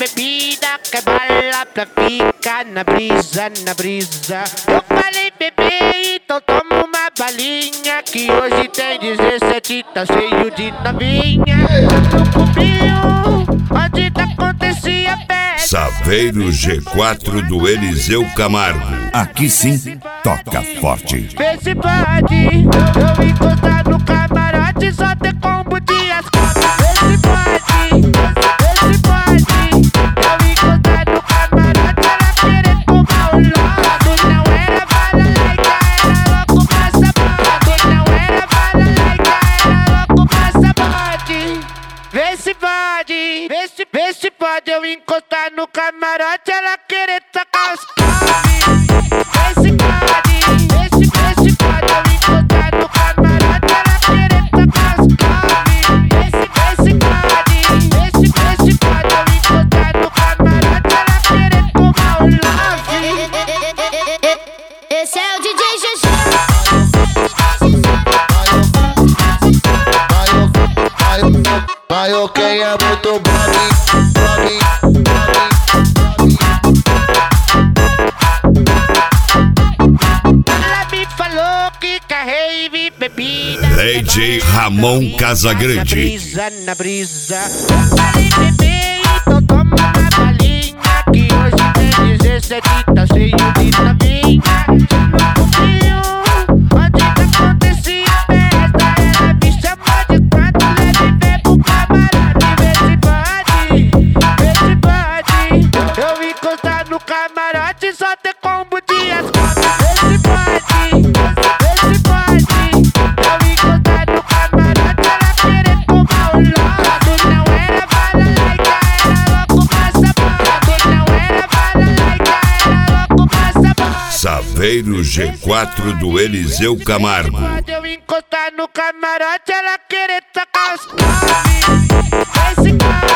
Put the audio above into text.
bebida, quer bala pra ficar na brisa, na brisa. Eu falei, bebê, então toma uma balinha, que hoje tem 17, tá cheio de novinha. No cubinho, onde acontecia festa. Saveiro G4 do Eliseu Camargo. Aqui sim, toca forte. Vê se pode, eu encostar no camarote, só ter combo de ascalpo. Vê se pode, vê se pode, eu encostar no camarote, ela querer tomar o logo. Não era bala laica, era louco passaporte. Não era bala laica, era louco passaporte. Vê se pode, vê se pode, eu encostar no camarote, ela querer tacar os cabos. Vê se pode, vê se pode, eu encostar no camarote, ela querer tacar os cabos. Vê se pode, vê se pode, eu encostar no camarote, ela querer tomar o love. Esse é o DJ GG. Vai, quem é muito Bobby. Ela me falou que rave bebida. DJ Ramon Casagrande. Na brisa. Eu falei, bebê, então toma uma balinha, que hoje tem 17, tá cheio de novinha. No cubinho, onde acontecia festa, ela me chamou de quatro, leve ver pro camarote. Vê se pode, eu encostar no camarote, só ter combo de ascalpo. Vê se pode, eu encostar no camarote, ela querer tomar o logo. Não era bala laica, era louco passaporte. Não era bala laica, era louco passaporte. Saveiro G4 do Eliseu Camargo. Pode eu encostar no camarote, ela querer tacar os cabos. Vê se pode.